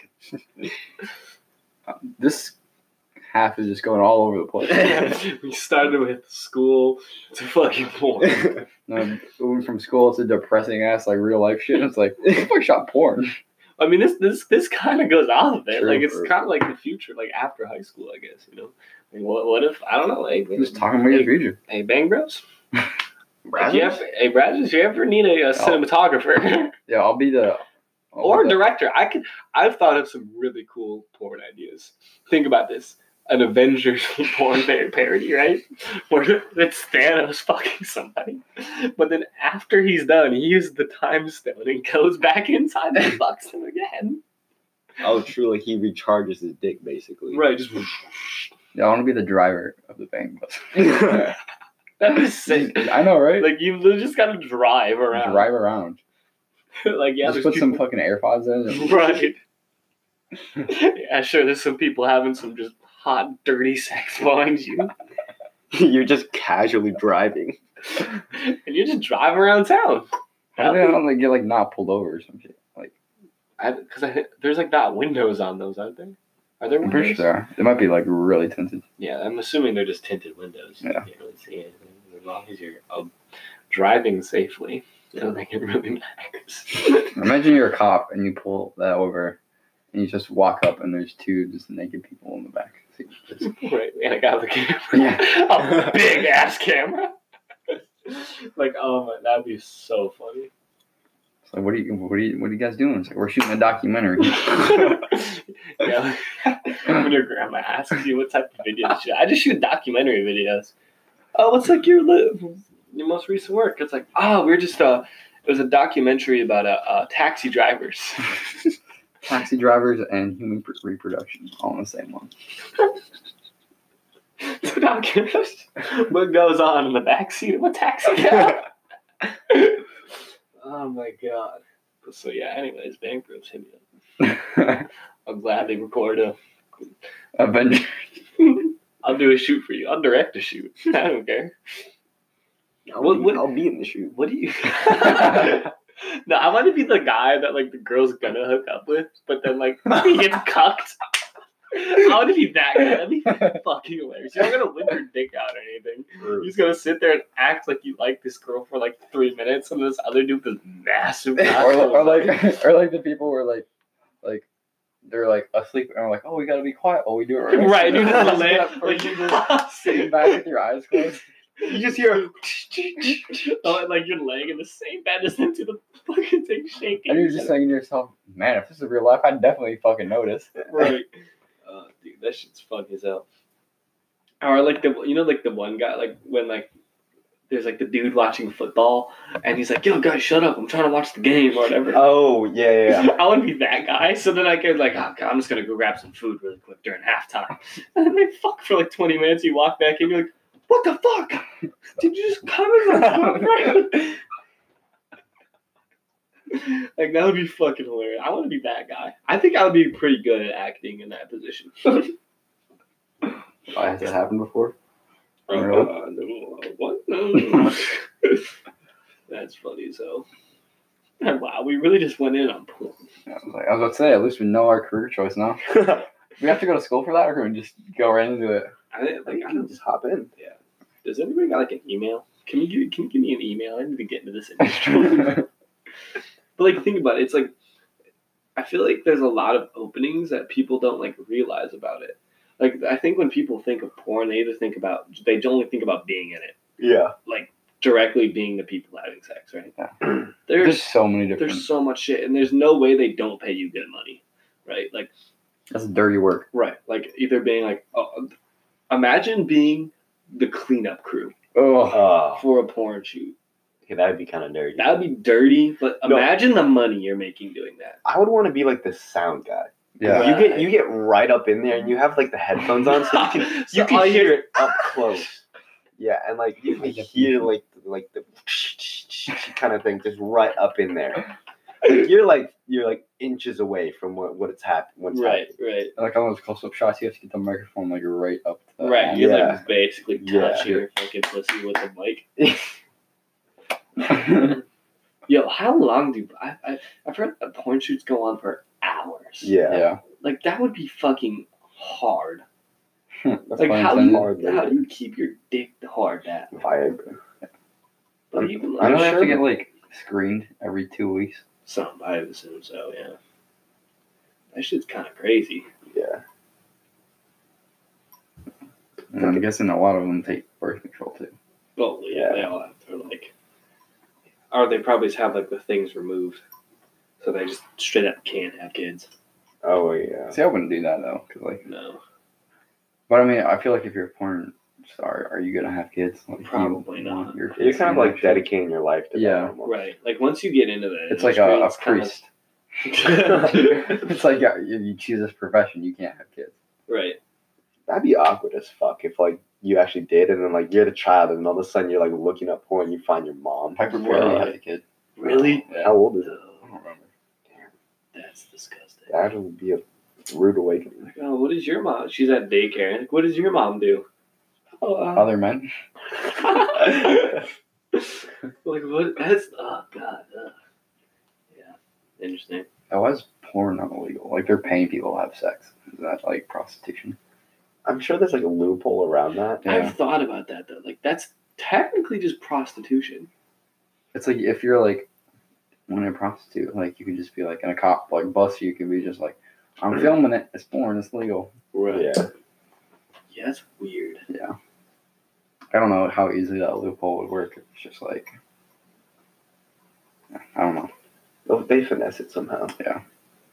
This half is just going all over the place. We started with school to fucking porn. No, we went from school to depressing ass like real life shit. It's like, what the fuck shot porn? I mean, this this this kind of goes out of there. True, Like, it's true. kind of like the future, like after high school, I guess. You know, like, what what if I don't know? Hey, Just talking about your future. hey, Bang Bros. If Brazzers? you ever, hey, Brad, if you ever need a, a cinematographer Yeah, I'll be the. I'll or a be the- director, I could. I've thought of some really cool porn ideas. Think about this: an Avengers porn par- parody, right? Where it's Thanos fucking somebody, but then after he's done, he uses the time stone and goes back inside and fucks him again. Oh, true. Like he recharges his dick, basically. Right? Just Yeah, I want to be the driver of the Bang Bus. that is sick. I know, right? Like you literally just gotta drive around. Drive around. Like yeah, Just there's put some people- fucking AirPods in. And right. Yeah, sure. There's some people having some just hot, dirty sex behind you, You're just casually driving. and you just drive around town. How do they not like get like not pulled over or some shit? Like Because I, there's like not windows on those, aren't there? Are there I'm windows? pretty sure there are. They might be like really tinted. Yeah, I'm assuming they're just tinted windows. You Yeah. can't really see anything as long as you're um, driving safely. I don't think it really matters. Imagine you're a cop and you pull that over, and you just walk up and there's two just naked people in the back. Right, and I got the camera. Yeah. A big ass camera. Like, oh my, that'd be so funny. It's like, what are you, what are you, what are you guys doing? It's like, we're shooting a documentary. Yeah. When your grandma asks you what type of videos, you I just shoot documentary videos. Oh, what's like your li- your most recent work? It's like, oh, we're just uh, it was a documentary about uh, uh taxi drivers. Taxi drivers and human pr- reproduction, all in the same one. The documentary. What goes on in the backseat of a taxi cab? Oh my god. So yeah. Anyways, bank groups hit me up. I'll gladly record a. Avenger. I'll do a shoot for you. I'll direct a shoot. I don't care. What, what, I'll be in the shoot. what do you? No, I want to be the guy that like the girl's gonna hook up with, but then like he gets cucked. I want to be that guy. That'd be fucking hilarious. You're not gonna whip your dick out or anything. You're just gonna sit there and act like you like this girl for like three minutes, and this other dude with this massive. or, or like, or like the people were like, like. They're like asleep and we're like, oh, we gotta be quiet while we do it. Right, Right, you just lay that person just sitting back with your eyes closed. You just hear, oh, like you're laying in the same bed as them to the fucking thing shaking. And you're just thinking to yourself, man, if this is real life, I'd definitely fucking notice. Right. Uh, dude, that shit's funny as hell. Or like the, you know, like the one guy, like when like there's like the dude watching football, and he's like, "Yo, guys, shut up! I'm trying to watch the game or whatever." Oh yeah, yeah. yeah. I want to be that guy. So then I could like, oh, God, I'm just gonna go grab some food really quick during halftime, and then they fuck for like twenty minutes. You walk back in, you're like, "What the fuck? Did you just come in?" Like that would be fucking hilarious. I want to be that guy. I think I would be pretty good at acting in that position. Oh, has that happened before? Uh, no, what? No. That's funny as hell. Wow, we really just went in on porn. Yeah, I was like, I was about to say, at least we know our career choice now. We have to go to school for that, or can we just go right into it? I think, like, I don't Just hop in. Yeah. Does anybody got like an email? Can you give, can you give me an email? I need to get into this industry. But like, think about it. It's like, I feel like there's a lot of openings that people don't like realize about it. Like, I think when people think of porn, they either think about, they only think about being in it. Yeah. Like, directly being the people having sex, right? Yeah. There's, There's so many different. there's so much shit, and there's no way they don't pay you good money, right? Like, That's dirty work. right. Like, either being like, oh, imagine being the cleanup crew Oh, Oh, for a porn shoot. okay, that'd be kind of dirty. That would be dirty, but No. imagine the money you're making doing that. I would want to be like the sound guy. yeah. You get you get right up in there and you have like the headphones on, so you can So you can all you hear hear- it up close. Yeah, and like you can hear like like the kind of thing just right up in there. Like, you're like you're like inches away from what what it's happened. What's Right, right, Like on those close-up shots, you have to get the microphone like right up. To the right. end. You're Yeah. like basically Yeah. touch your fucking pussy with the mic. happening. Yo, how long do I, I I've heard that porn shoots go on for hours. Yeah. Yeah. Like that would be fucking hard. That's Like pun how do you intended. hard, how do you keep your dick hard that? Viagra. But I'm- even I like know they have sure to get that- like screened every two weeks. some, I would assume so. Yeah, that shit's kind of crazy. Yeah. And I'm guessing a lot of them take birth control too. Well, yeah, they all have to like, or they probably just have like the things removed, so they just straight up can't have kids. Oh yeah. See, I wouldn't do that though, cause like, No, but I mean, I feel like if you're a porn star, are you gonna have kids? Like, Probably you not. want your You're kids kind of to like have shit. dedicating your life to Yeah. that. Almost. right. Like once you get into the It's like industry, a, a it's kind of- priest. It's like yeah, you, you choose this profession, you can't have kids. right. That'd be awkward as fuck if like you actually did, and then like you're the child, and all of a sudden you're like looking up porn, and you find your mom. Piper Right. Perry had a kid. Really? Yeah. How old is it? I No, don't remember. that's disgusting. That would be a rude awakening. Like, oh, what is your mom? She's at daycare. Like, what does your mom do? Oh, uh, Other men. like what? That's oh god. Uh, yeah, interesting. That was porn not illegal. Like they're paying people to have sex. Is that like prostitution? I'm sure there's like a loophole around that. Yeah. I've thought about that though. Like that's technically just prostitution. It's like if you're like when a prostitute, like you could just be like, and a cop like bust you, you could be just like, I'm filming it. It's porn. It's legal. Right. Yeah. Yeah, that's weird. Yeah. I don't know how easily that loophole would work. It's just like, I don't know. Well, they finesse it somehow. Yeah.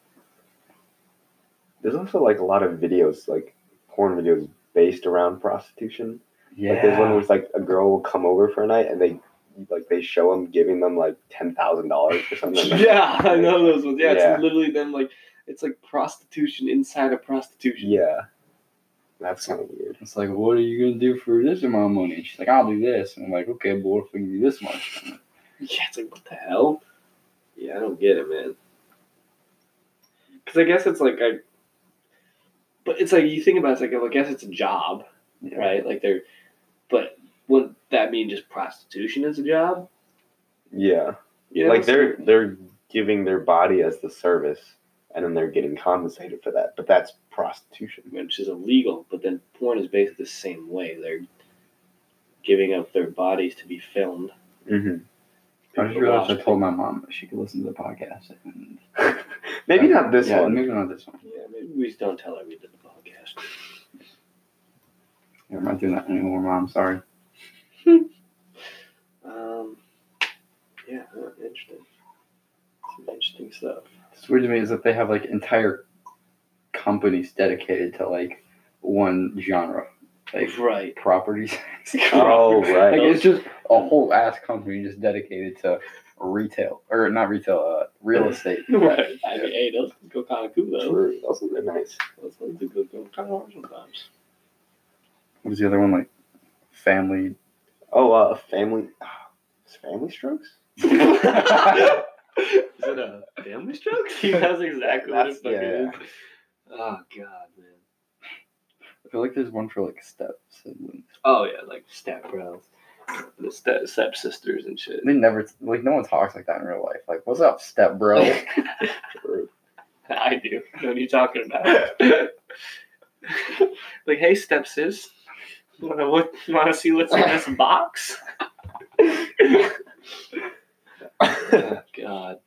There's also like a lot of videos, like porn videos based around prostitution. Yeah. Like there's one where it's like a girl will come over for a night and they like they show them giving them like ten thousand dollars or something. Like Yeah, I know those ones. Yeah, Yeah. it's literally them like it's like prostitution inside of prostitution. Yeah. That's kind of weird. It's like, what are you going to do for this amount of money? And she's like, I'll do this. And I'm like, okay, but what if we can do this much? Yeah, it's like what the hell? Yeah, I don't get it, man. Because I guess it's like I. But it's like you think about it, it's like I guess it's a job, Yeah. right? Like they're, but wouldn't that mean just prostitution is a job? Yeah. You know? Like they're they're giving their body as the service and then they're getting compensated for that. But that's prostitution. which is illegal, but then porn is basically the same way. They're giving up their bodies to be filmed. Mm-hmm. I just realized I told my mom that she could listen to the podcast. And Maybe not this yeah, one. Maybe not this one. Yeah, maybe we just don't tell her we did the podcast. Yeah, I'm not doing that anymore, Mom. Sorry. Um, yeah, huh, interesting. Some interesting stuff. What's weird to me is that they have like entire companies dedicated to like one genre, like Right. properties. Oh, right. Like it's just a whole ass company just dedicated to retail or not retail, uh, real estate. Right. I mean, hey, those go kind of cool though. True. Those are nice. Those ones do go kind of hard sometimes. What was the other one like? Family. Oh, uh, family. Is family strokes? Is it a family stroke? That's exactly what it That's- fucking yeah. is. Oh god, man. I feel like there's one for like step siblings. Oh yeah, like step bros, the step step sisters and shit. They never like no one talks like that in real life. Like, what's up, step bro? True. I do. What are you talking about? Like, hey, step sis, wanna look? Wanna see what's in this box? Oh, god.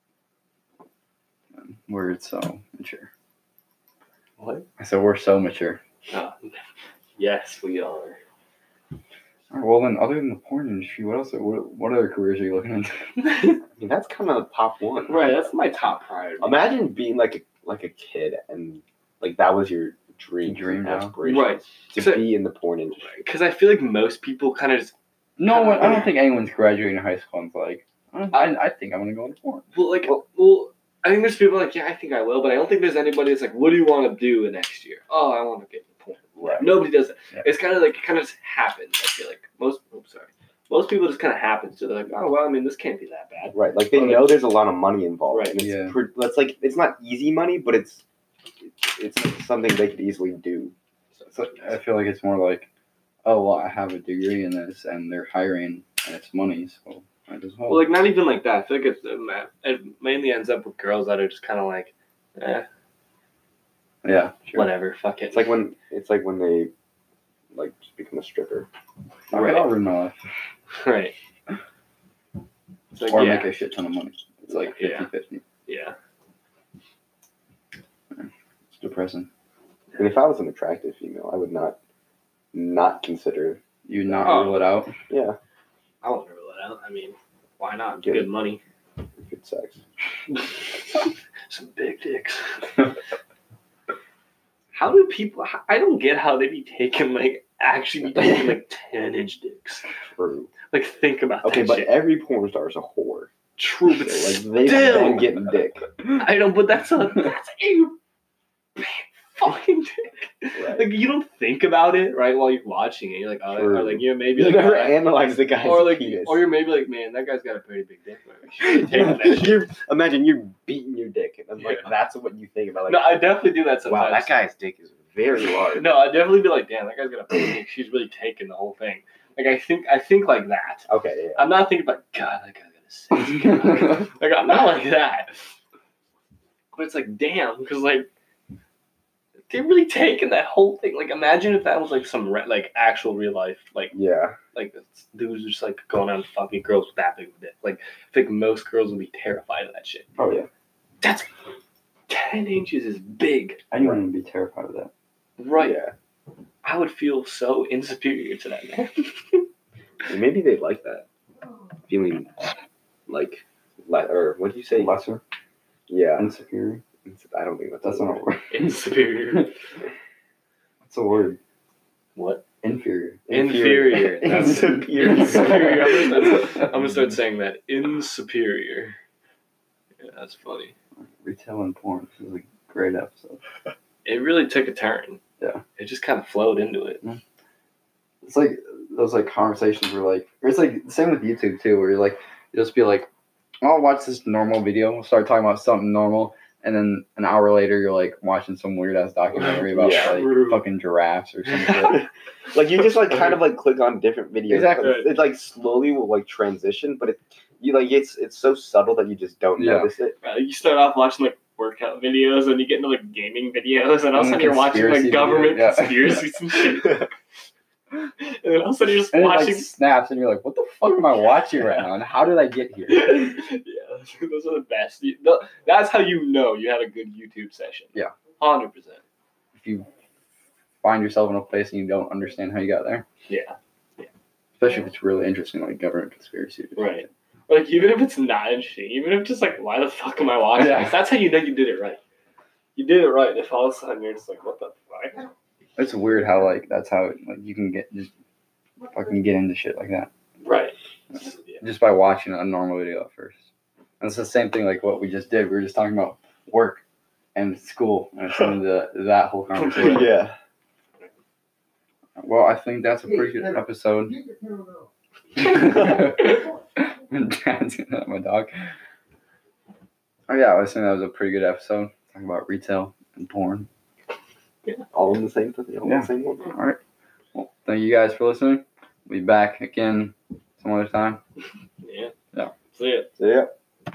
We're so mature. What? I said we're so mature. Oh, yes, we are. All right, well then, other than the porn industry, what else? What, what other careers are you looking into? I mean, that's kind of top one. Right, that's my top priority. Imagine being like a like a kid and like that was your dream, Dream and job. aspiration Right. to So- be in the porn industry. Because I feel like most people kind of just No one. I don't think anyone's graduating high school and's like, I, I think I'm gonna go into porn. well, like, well, I think there's people like, yeah, I think I will, but I don't think there's anybody that's like, what do you want to do the next year? Oh, I want to get into porn. Right. Nobody does that. Yeah. It's kind of like it kind of just happens. I feel like most. Oops, sorry. Most people just kind of happens. So they're like, oh well, I mean, this can't be that bad. Right. Like they Or, like- know there's a lot of money involved. Right. And it's Yeah. pre- that's like it's not easy money, but it's it's something they could easily do. So I feel like it's more like, oh well, I have a degree in this, and they're hiring, and it's money, so might as well. Well, like not even like that. I feel like it's, it mainly ends up with girls that are just kind of like, eh, yeah, sure. whatever, fuck it. It's like when it's like when they like just become a stripper. Fuck Right. it, I'll ruin my life. right. It's like, Or yeah, make a shit ton of money. It's like Yeah. fifty-fifty. yeah. It's depressing. And if I was an attractive female, I would not not consider. You not Oh. rule it out. Yeah, I won't rule it out. I mean, why not? Good. Good money. good sex. Some big dicks. How do people? I don't get how they be taking like actually be taking like ten inch dicks. True. Like think about Okay, that but shit. every porn star is a whore. True, but So, like they've still. been getting dick. I know, but that's a that's a big fucking dick. Right. Like you don't think about it right while you're watching it. You're like, oh, True. or like you're maybe You like, never oh, analyze the guy's or like, penis. or you're maybe like, man, that guy's got a pretty big dick. Like, should take that shit. You're- imagine you're beating your dick, and then like Yeah. that's what you think about. Like, No, I definitely do that sometimes. wow, that guy's dick is very large. No, I'd definitely be like, damn, that guy's got a pretty dick. She's really taking the whole thing. Like I think, I think like that. Okay, yeah. I'm not thinking about God, that guy's got a sexy guy. Like I'm not like that. But it's like, damn, because like they're really taking that whole thing. Like imagine if that was like some re- like actual real life, like Yeah. like this dude's just like going out and fucking girls with that big of a dick. Like I think most girls would be terrified of that shit. Oh yeah. That's ten inches is big, Anyone would be terrified of that. right? Yeah. I would feel so insuperior to that man. And maybe they like that feeling, like, like or what do you say? Lesser, Yeah, insecure. I don't think that's That's a not a word. Insuperior. What's a word? What? Inferior. Inferior. That's Insuperior. Insuperior. I'm gonna, start, I'm gonna start saying that. Insuperior. Yeah, that's funny. Retail and porn. This is a great episode. It really took a turn. Yeah. It just kind of flowed into it. It's like those like conversations where like, or it's like the same with YouTube too, where you're like, you just be like, I'll watch this normal video, we'll start talking about something normal, and then an hour later you're like watching some weird ass documentary about Yeah. like fucking giraffes or something. Like you just like kind of like click on different videos. Exactly. It, it like slowly will like transition, but it you like it's it's so subtle that you just don't Yeah. notice it. Uh, you start off watching like workout videos, and you get into like gaming videos, and all of a And sudden you're watching conspiracy like government videos, yeah. conspiracies and shit. And then all of a sudden you're just And it watching. like snaps, and you're like, "What the fuck am I watching right now? And how did I get here?" Yeah, those are the best. You- tho- That's how you know you had a good YouTube session. Yeah. Hundred percent. If you find yourself in a place and you don't understand how you got there, Yeah. especially if it's really interesting, like government conspiracy. Right. Like even if it's not interesting, even if it's just like, why the fuck am I watching Yeah. this? That's how you know you did it right. You did it right. If all of a sudden you're just like, what the fuck? It's weird how like that's how like you can get just fucking get into shit like that Right. Yeah. just by watching a normal video at first. And it's the same thing like what we just did. We were just talking about work and school, and it's into that whole conversation. Yeah. Well, I think that's a pretty good episode. Dancing at my dog. Oh yeah, I was saying that was a pretty good episode. Talking about retail and porn. All in the same thing. All in Yeah. the same one. All right. Well, thank you guys for listening. We'll be back again some other time. Yeah. Yeah. See ya. So yeah.